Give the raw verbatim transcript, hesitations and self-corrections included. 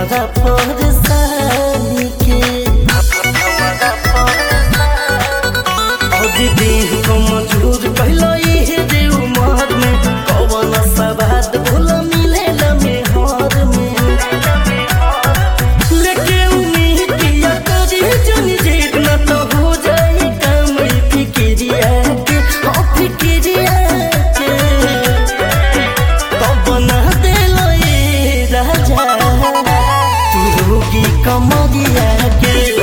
हमारा परेशानी के और देह को मजबूर कहलो ये रे उमर में कौन सवाद भूला मिलेला में हर में लेके उम्मीद किया करी जनी जेठ न तो हो जाए काम फिक्रिया के हाँ फिक्रिया के तो बना देलो ये राजा तू होगी कमरिया के